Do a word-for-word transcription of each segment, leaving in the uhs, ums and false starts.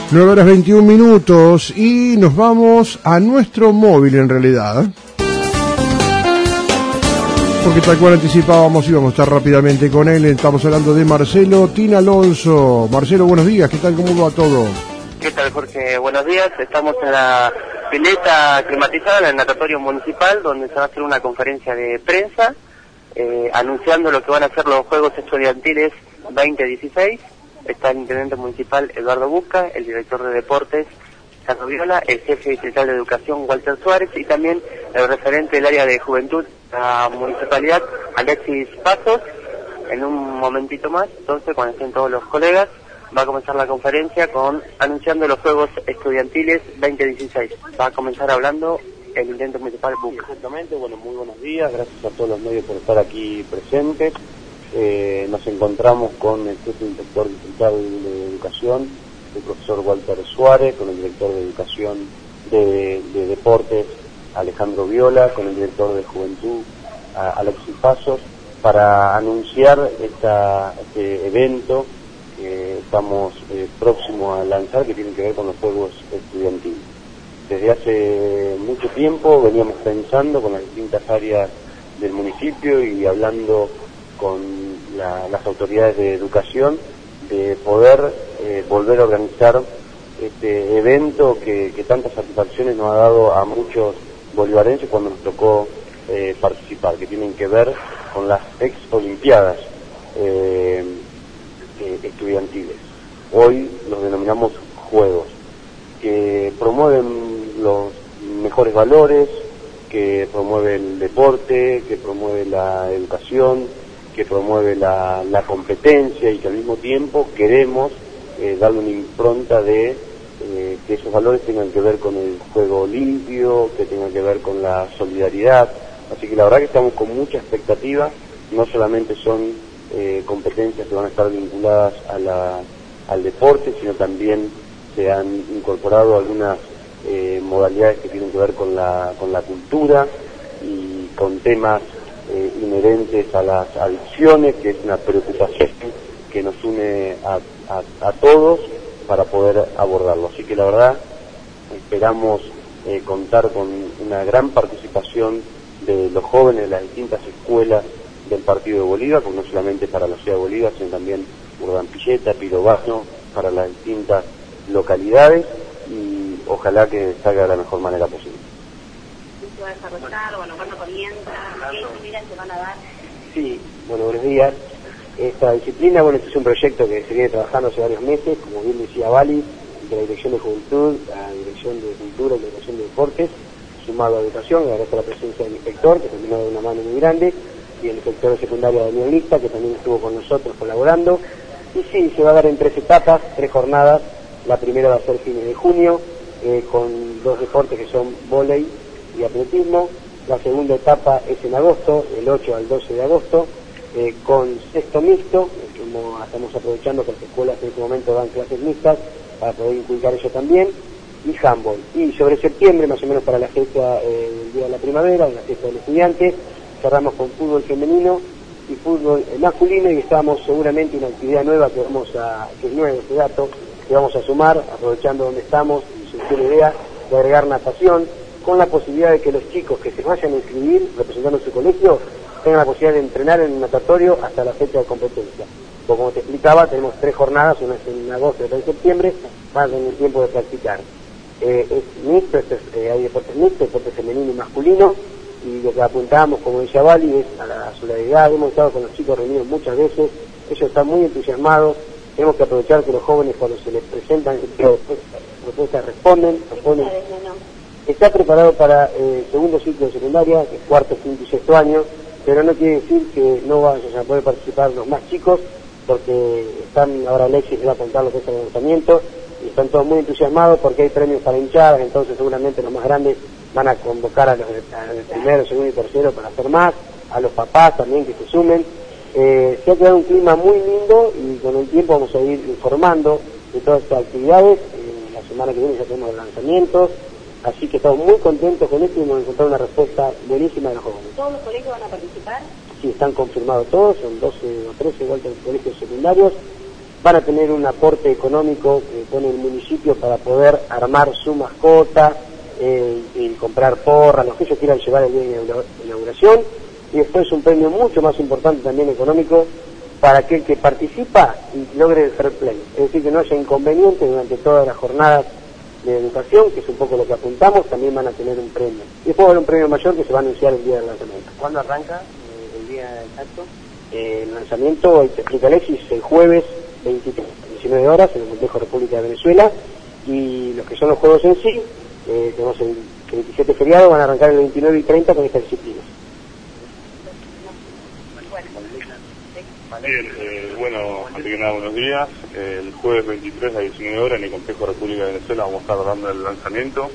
nueve horas veintiún minutos y nos vamos a nuestro móvil en realidad. Porque tal cual anticipábamos íbamos a estar rápidamente con él. Estamos hablando de Marcelo Tin Alonso. Marcelo, buenos días, ¿qué tal? ¿Cómo va todo? ¿Qué tal, Jorge? Buenos días. Estamos en la pileta climatizada en el natatorio municipal, donde se va a hacer una conferencia de prensa eh, anunciando lo que van a ser los Juegos Estudiantiles veinte dieciséis. Está el intendente municipal Eduardo Busca, el director de deportes Carlos Viola, el jefe distrital de educación Walter Suárez y también el referente del área de juventud de la municipalidad Alexis Pasos. En un momentito más, entonces, cuando estén todos los colegas, va a comenzar la conferencia con anunciando los Juegos Estudiantiles veinte dieciséis. Va a comenzar hablando el intendente municipal Busca. Exactamente, bueno, muy buenos días, gracias a todos los medios por estar aquí presentes. Eh, nos encontramos con el jefe inspector distrital de educación, el profesor Walter Suárez, con el director de educación de, de deportes Alejandro Viola, con el director de juventud Alexis Pasos, para anunciar esta, este evento que estamos eh, próximos a lanzar, que tiene que ver con los Juegos Estudiantiles. Desde hace mucho tiempo veníamos pensando con las distintas áreas del municipio y hablando con la, las autoridades de educación de poder eh, volver a organizar este evento que, que tantas satisfacciones nos ha dado a muchos bolivarenses cuando nos tocó eh, participar, que tienen que ver con las ex olimpiadas eh, eh, estudiantiles. Hoy los denominamos juegos, que promueven los mejores valores, que promueve el deporte, que promueve la educación, que promueve la, la competencia y que al mismo tiempo queremos eh, darle una impronta de eh, que esos valores tengan que ver con el juego limpio, que tengan que ver con la solidaridad. Así que la verdad que estamos con mucha expectativa. No solamente son eh, competencias que van a estar vinculadas a la, al deporte, sino también se han incorporado algunas eh, modalidades que tienen que ver con la, con la cultura y con temas Eh, inherentes a las adicciones, que es una preocupación que nos une a, a, a todos para poder abordarlo. Así que la verdad esperamos eh, contar con una gran participación de los jóvenes de las distintas escuelas del partido de Bolívar, no solamente para la ciudad de Bolívar, sino también Urdampilleta, Pirobano, para las distintas localidades, y ojalá que salga de la mejor manera posible. ¿Se va a desarrollar? Bueno, ¿cuándo comienza? ¿Qué disciplinas se van a dar? Sí, bueno, buenos días. Esta disciplina, bueno, este es un proyecto que se viene trabajando hace varios meses, como bien decía Vali, de la Dirección de Juventud, a la Dirección de Cultura y la Dirección de Deportes, sumado a Educación, agradezco la presencia del inspector, que también ha dado una mano muy grande, y el inspector de secundaria Daniel Lista, que también estuvo con nosotros colaborando. Y sí, se va a dar en tres etapas, tres jornadas. La primera va a ser fines de junio, eh, con dos deportes que son vóley y atletismo. La segunda etapa es en agosto, del ocho al doce de agosto, eh, con sexto mixto, como estamos aprovechando que las escuelas en este momento dan clases mixtas para poder inculcar eso también, y handball. Y sobre septiembre, más o menos para la fecha eh, del día de la primavera, en la fiesta del estudiante, cerramos con fútbol femenino y fútbol eh, masculino, y estamos seguramente una actividad nueva que vamos a, que es nuevo este dato, que vamos a sumar, aprovechando donde estamos, y surgió la idea de agregar natación, con la posibilidad de que los chicos que se vayan a inscribir representando su colegio tengan la posibilidad de entrenar en el natatorio hasta la fecha de competencia. Pues como te explicaba, tenemos tres jornadas, una es en agosto y otra en septiembre, más en el tiempo de practicar. Eh, es mixto, es, eh, hay deportes mixtos, deporte femenino y masculino, y lo que apuntamos, como decía Vali, es a la solidaridad. Hemos estado con los chicos reunidos muchas veces, ellos están muy entusiasmados. Tenemos que aprovechar que los jóvenes, cuando se les presentan ese tipo de propuestas, responden, responden. Está preparado para eh, segundo ciclo de secundaria, que es cuarto, quinto y sexto año, pero no quiere decir que no vayan a poder participar los más chicos, porque están, ahora Alexis les va a contar lo que es el lanzamiento, y están todos muy entusiasmados porque hay premios para hinchadas, entonces seguramente los más grandes van a convocar a los al primero, segundo y tercero para hacer más, a los papás también que se sumen. Eh, se ha creado un clima muy lindo, y con el tiempo vamos a ir informando de todas estas actividades. Eh, la semana que viene ya tenemos lanzamientos. Así que estamos muy contentos con esto y hemos encontrado una respuesta buenísima de los jóvenes. ¿Todos los colegios van a participar? Sí, están confirmados todos, son doce o trece igual que los colegios secundarios, van a tener un aporte económico eh, con el municipio para poder armar su mascota eh, y comprar porras, los que ellos quieran llevar el día de inauguración, y después un premio mucho más importante también económico para aquel que participa y logre el fair play, es decir, que no haya inconvenientes durante todas las jornadas de educación, que es un poco lo que apuntamos, también van a tener un premio. Y después va a haber un premio mayor que se va a anunciar el día del lanzamiento. ¿Cuándo arranca eh, el día exacto? Eh, el lanzamiento, ahí te explica Alexis, el jueves veintitrés, diecinueve horas en el Complejo República de Venezuela, y los que son los juegos en sí, eh, tenemos el veintisiete feriado, van a arrancar el veintinueve y treinta con esta disciplina. Bien, eh, bueno, antes que nada, buenos días. Eh, el jueves veintitrés a diecinueve horas en el Complejo República de Venezuela vamos a estar dando el lanzamiento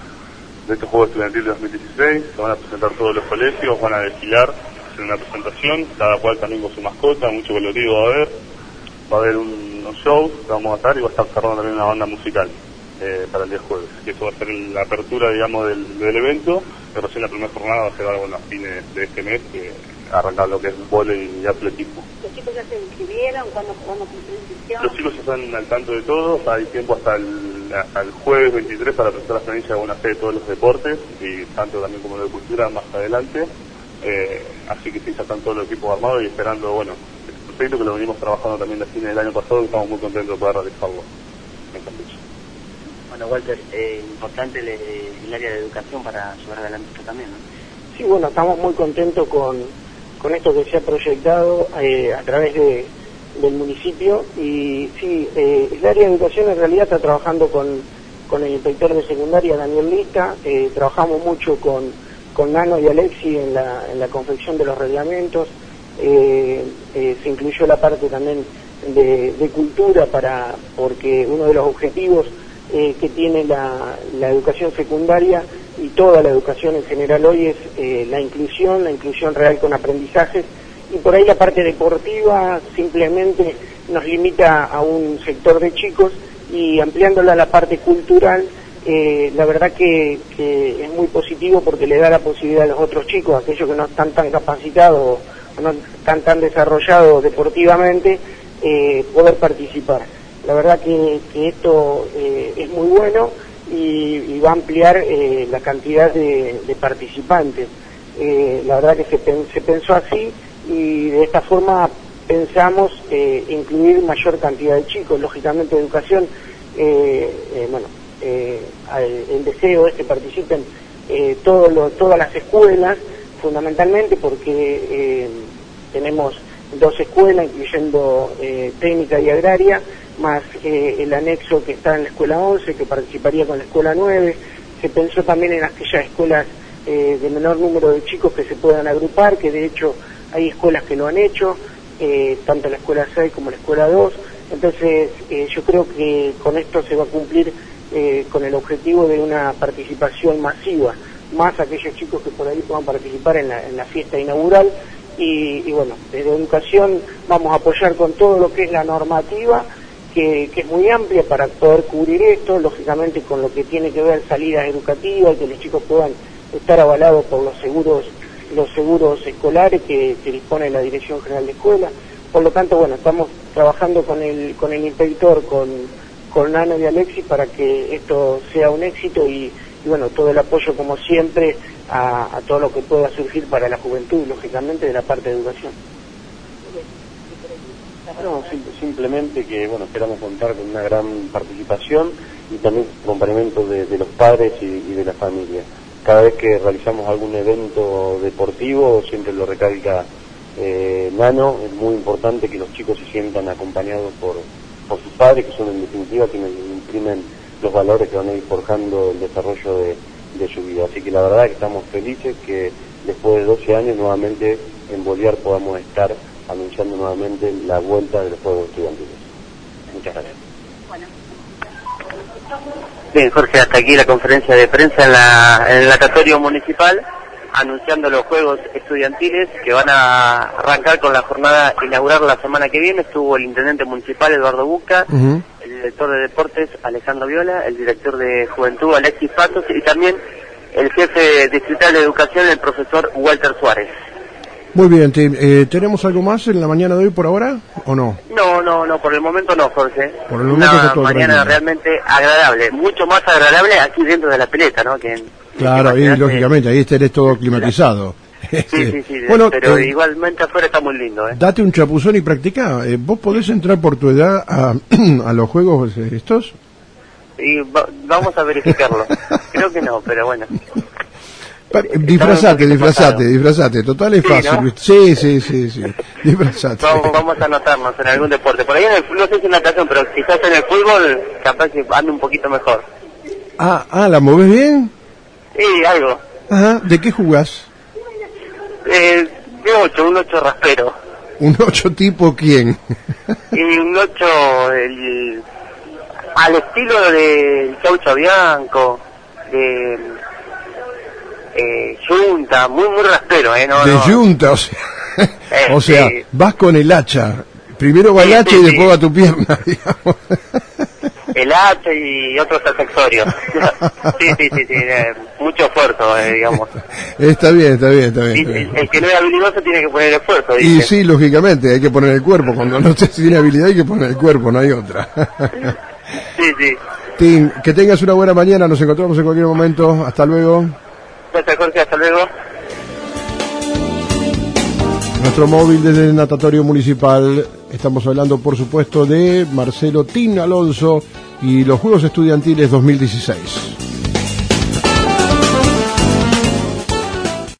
de este juego estudiantil de dos mil dieciséis. Se van a presentar todos los colegios, van a desfilar, hacer una presentación, cada cual también con su mascota, mucho colorido va a haber. Va a haber un, unos shows que vamos a estar y va a estar cerrando también una banda musical eh, para el día jueves. Que eso va a ser la apertura, digamos, del, del evento, pero recién la primera jornada va a ser algo en los fines de este mes, que arrancar lo que es vóley y atletismo. ¿Los chicos ya se inscribieron? ¿Cuándo vamos a hacer inscripción? Los chicos ya están al tanto de todo, hay tiempo hasta el, hasta el jueves veintitrés para presentar la planilla de buena fe de todos los deportes, y tanto también como de cultura más adelante. Eh, así que sí, ya están todos los equipos armados y esperando, bueno, el proyecto que lo venimos trabajando también de fines del año pasado y estamos muy contentos de poder realizarlo en Campeche. Bueno, Walter, eh, importante el, el área de educación para llevar adelante esto también, ¿no? Sí, bueno, estamos muy contentos con, con esto que se ha proyectado eh, a través de, del municipio, y sí, eh, el área de educación en realidad está trabajando con, con el inspector de secundaria, Daniel Lista, eh, trabajamos mucho con, con Nano y Alexi en la, en la confección de los reglamentos, eh, eh, se incluyó la parte también de, de cultura, para porque uno de los objetivos eh, que tiene la, la educación secundaria y toda la educación en general hoy es eh, la inclusión, la inclusión real con aprendizajes, y por ahí la parte deportiva simplemente nos limita a un sector de chicos, y ampliándola a la parte cultural, eh, la verdad que, que es muy positivo porque le da la posibilidad a los otros chicos, aquellos que no están tan capacitados o no están tan desarrollados deportivamente, eh, poder participar. La verdad que, que esto eh, es muy bueno, y, y va a ampliar eh, la cantidad de, de participantes. Eh, la verdad que se, pen, se pensó así, y de esta forma pensamos eh, incluir mayor cantidad de chicos. Lógicamente educación, eh, eh, bueno, eh, el deseo es que participen eh, todo lo, todas las escuelas, fundamentalmente porque eh, tenemos dos escuelas, incluyendo eh, técnica y agraria, más eh, el anexo que está en la escuela once, que participaría con la escuela nueve. Se pensó también en aquellas escuelas eh, de menor número de chicos que se puedan agrupar, que de hecho hay escuelas que lo han hecho, eh, tanto la escuela seis como la escuela dos. Entonces eh, yo creo que con esto se va a cumplir eh, con el objetivo de una participación masiva, más aquellos chicos que por ahí puedan participar en la, en la fiesta inaugural. Y, y bueno, desde educación vamos a apoyar con todo lo que es la normativa, que, que es muy amplia para poder cubrir esto, lógicamente con lo que tiene que ver salidas educativas, que los chicos puedan estar avalados por los seguros los seguros escolares que, que dispone la Dirección General de Escuela. Por lo tanto, bueno, estamos trabajando con el con el inspector, con, con Nano y Alexis, para que esto sea un éxito, y, y bueno, todo el apoyo como siempre a, a todo lo que pueda surgir para la juventud, lógicamente de la parte de educación. No, sim simplemente que bueno, esperamos contar con una gran participación y también acompañamiento de, de los padres y, y de la familia. Cada vez que realizamos algún evento deportivo, siempre lo recalca eh, Nano, es muy importante que los chicos se sientan acompañados por, por sus padres, que son en definitiva quienes imprimen los valores que van a ir forjando el desarrollo de, de su vida. Así que la verdad es que estamos felices que después de doce años nuevamente en Bolívar podamos estar anunciando nuevamente la vuelta de los Juegos Estudiantiles. Muchas gracias. Bueno. Bien, Jorge, hasta aquí la conferencia de prensa en, la, en el natatorio municipal, anunciando los Juegos Estudiantiles que van a arrancar con la jornada inaugural la semana que viene. Estuvo el intendente municipal, Eduardo Busca, uh-huh. el director de deportes, Alejandro Viola, el director de juventud, Alexis Patos, y también el jefe distrital de educación, el profesor Walter Suárez. Muy bien, Tim. Eh, ¿Tenemos algo más en la mañana de hoy por ahora o no? No, no, no, por el momento no, Jorge. Por el momento Una está todo mañana tranquilo. realmente agradable, mucho más agradable aquí dentro de la pileta, ¿no? Que en- Claro, que y imagínate- lógicamente, ahí tenés todo climatizado. Sí, sí, sí, Bueno, pero eh, igualmente afuera está muy lindo, ¿eh? date un chapuzón y practica. Eh, ¿Vos podés entrar por tu edad a, a los juegos eh, estos? Y va- vamos a verificarlo. Creo que no, pero bueno. Pa- Estaba un Disfrazate, poquito disfrazate, pasado. disfrazate. Total es Sí, fácil. ¿no? ¿viste? Sí, sí, sí, sí. Disfrazate. Vamos, vamos a anotarnos en algún deporte. Por ahí en el, no sé si en natación, pero quizás en el fútbol capaz que ande un poquito mejor. Ah, ah, ¿la movés bien? Sí, algo. Ajá. ¿De qué jugás? Eh, de ocho, un ocho raspero. ¿Un ocho tipo quién? Y un ocho el, al estilo de Chaucho Bianco, de eh, Junta, muy muy raspero, ¿eh? No, De no. yunta, o sea. Eh, O sea, sí. vas con el hacha. Primero va el Sí, hacha sí, y después sí. va tu pierna, digamos. El hacha y otros accesorios. Sí, sí, sí, sí, eh, mucho esfuerzo, eh, digamos. Está bien, está bien, está bien. Y está el, bien. el que no es habilidoso tiene que poner esfuerzo, Y dice. sí, lógicamente, hay que poner el cuerpo. Cuando no se tiene habilidad hay que poner el cuerpo, no hay otra. Sí, sí. Tim, que tengas una buena mañana, nos encontramos en cualquier momento. Hasta luego. Gracias, Jorge, hasta luego. Nuestro móvil desde el natatorio municipal. Estamos hablando, por supuesto, de Marcelo Tim Alonso y los Juegos Estudiantiles dos mil dieciséis.